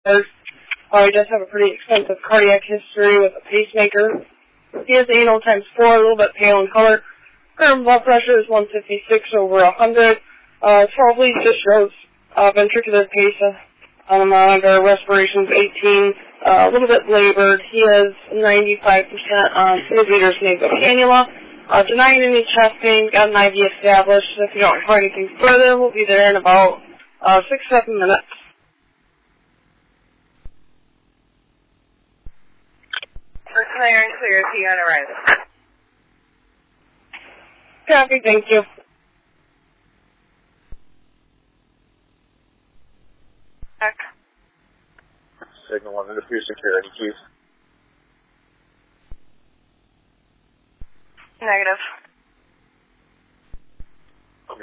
heart. He does have a pretty extensive cardiac history with a pacemaker. He is anal times 4, a little bit pale in color. Current blood pressure is 156 over 100. 12 leads just shows ventricular pace on the monitor. Respiration's 18, a little bit labored. He is 95% on Innovator's nasal cannula. Denying any chest pain, got an IV established. If you don't require anything further, we'll be there in about 6-7 minutes. Clear and clear to you on arrival. Copy, thank you. Check. Signal 1 into 3 security, keys. Negative. Okay.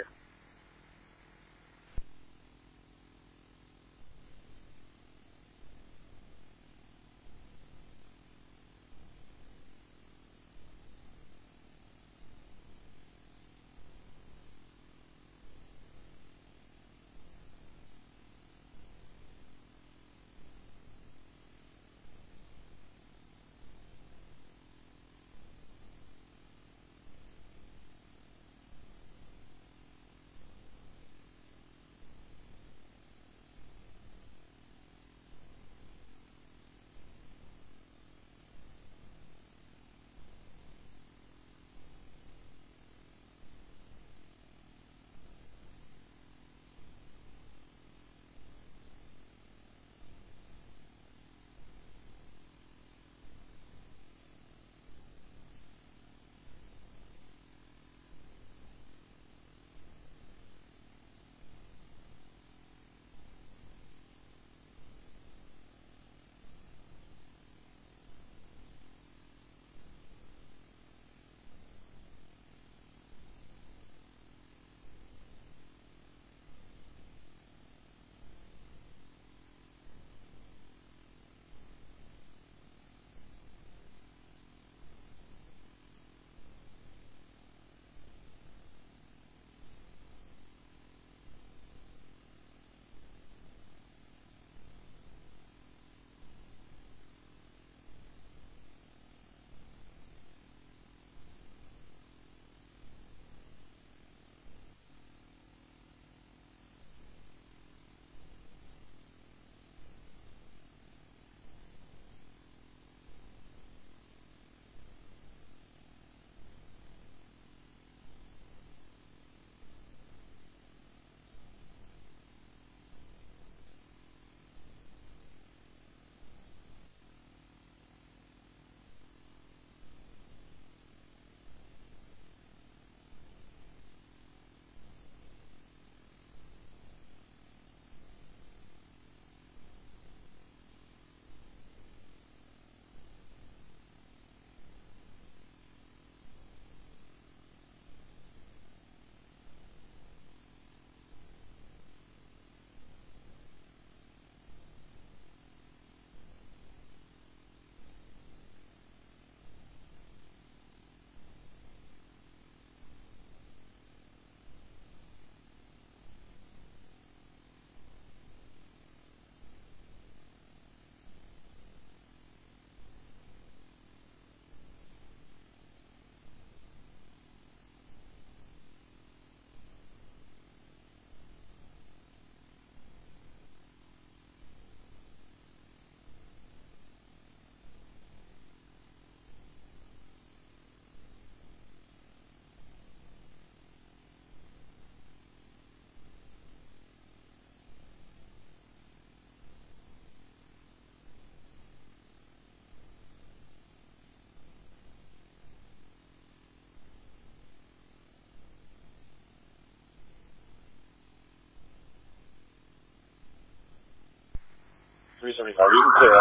You can clear us.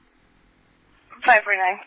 549.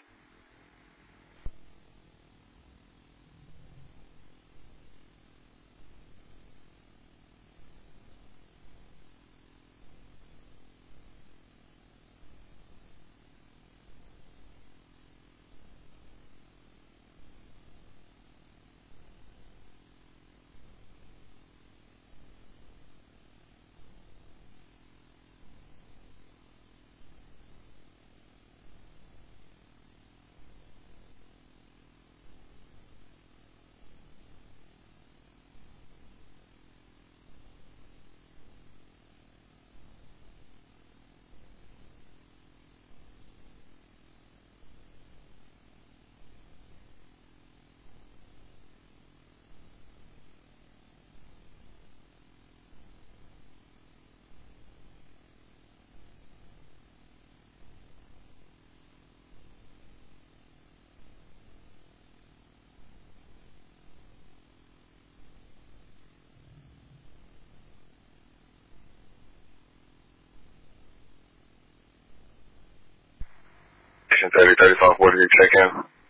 Station 303540, check-in.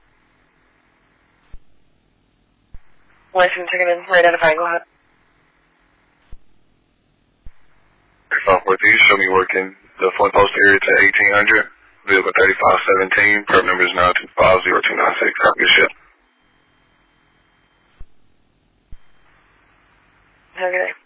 License checking in. Re-identifying. Go ahead. 3540, show me working the front post area to 1800. Vehicle 3517. Perp number is 9250296. Copy your ship. Have a good day.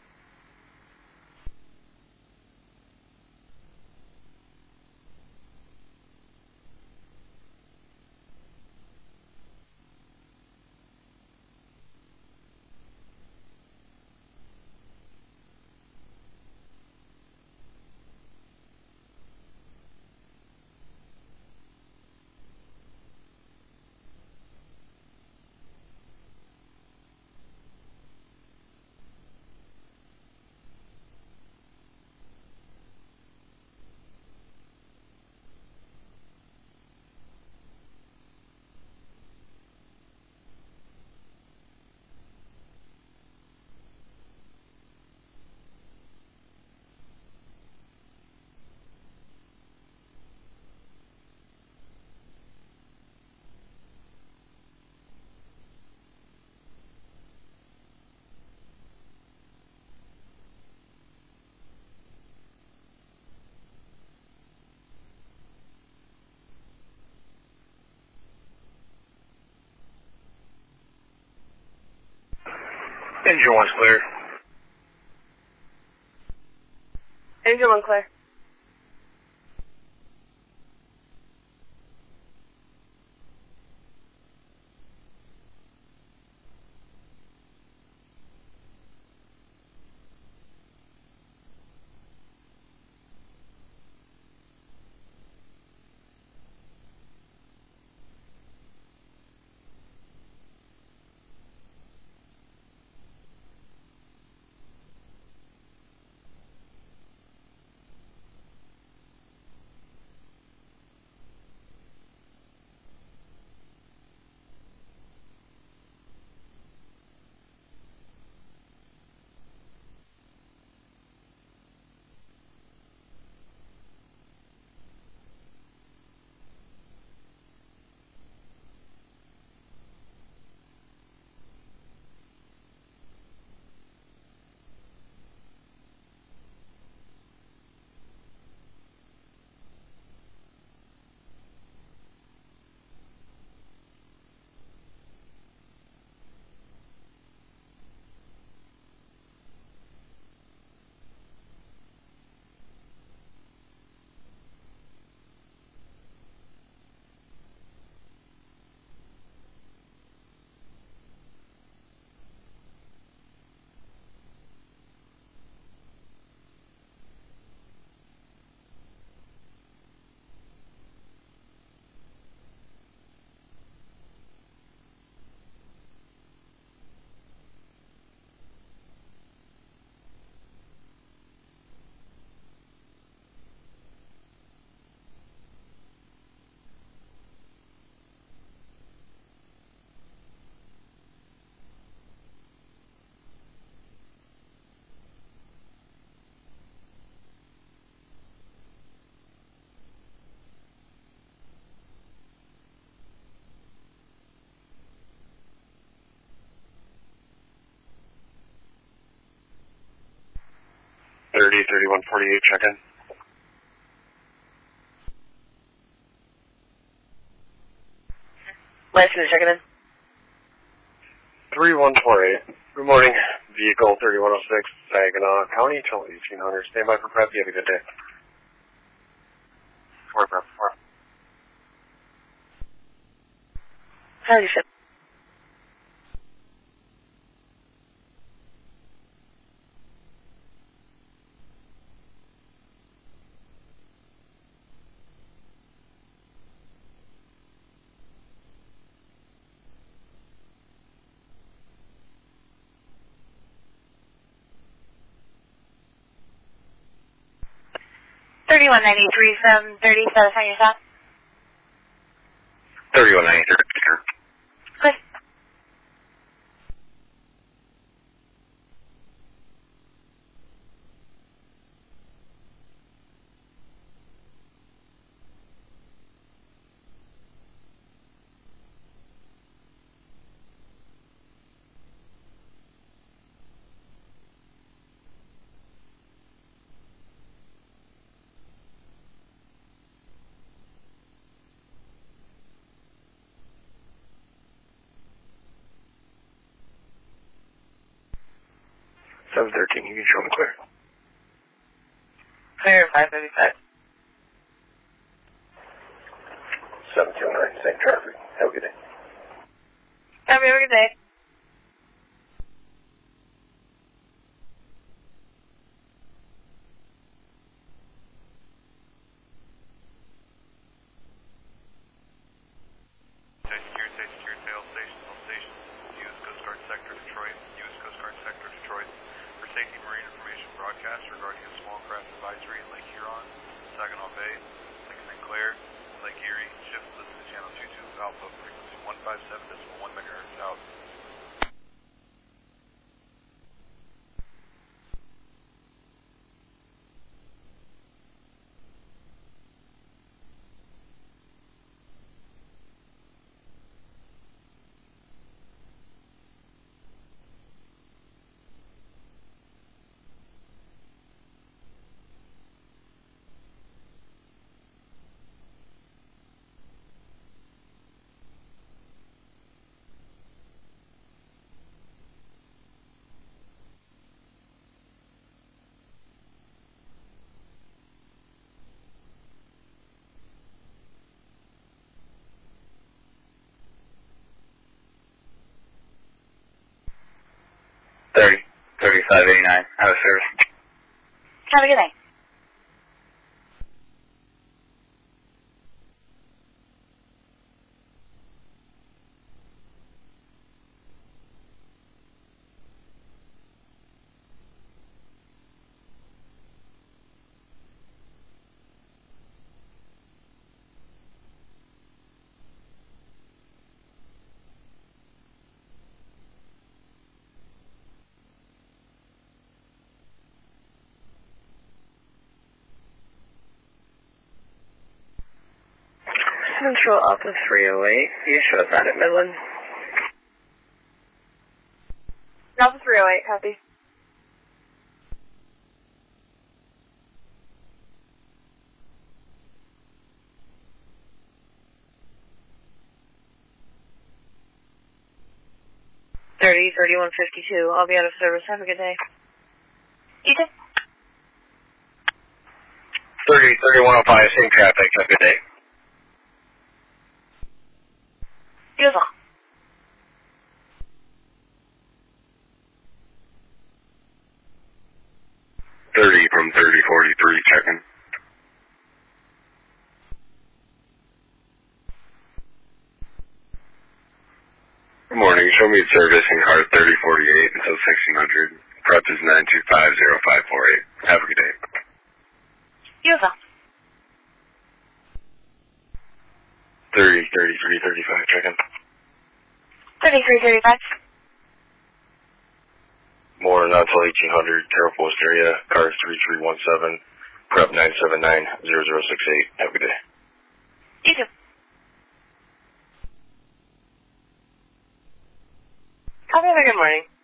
Engine 1's clear. Engine 1 clear. Thirty 3148, check-in. License checking in. 3148. Good morning. Vehicle 3106, Saginaw County, till 1800. Stand by for prep. You have a good day. For prep. How do you feel? $31.93 from 30 satisfy your stop. 3193. Good. 713, you can show me clear. Clear 535. 729, same traffic. Have a good day. Have a good day. Regarding a small craft advisory in Lake Huron, Saginaw Bay, Lake St. Clair, and Lake Erie. Shift listen to channel 22 Alpha, frequency 157.1 MHz out. $35.89 out of service. Have a good day. Central Alpha 308, you show us out at Midland. Alpha 308, copy. $30-3152. I'll be out of service. Have a good day. You too. 30-3105, same traffic. Have a good day. You as well. 30 from 3043, checking. Good morning. Show me service in car 3048 until 1600. Prep is 9250548. Have a good day. You as well. 3335, checking. 3335. More not till 1800, Terra Post area, car 3317, prep 9790068. Have a good day. You too. Have a good morning.